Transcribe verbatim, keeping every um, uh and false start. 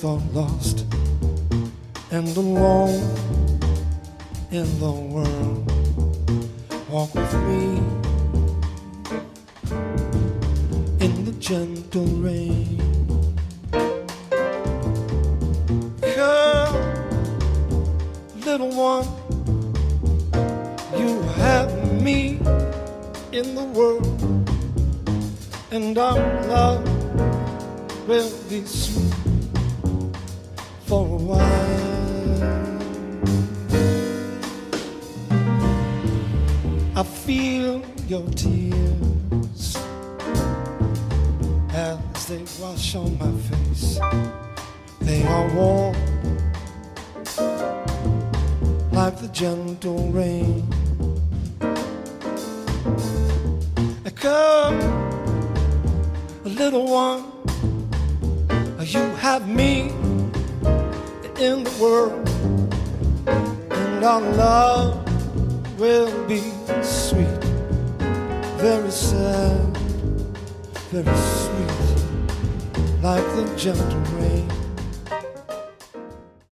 thought lost and alone in the world. Walk with me in the gentle rain. Come, little one, you have me in the world, and our love will be sweet for a while. I feel your tears as they wash on my face. They are warm like the gentle rain. Come, little one, you have me in the world, and our love will be sweet, very sad, very sweet, like the gentle rain.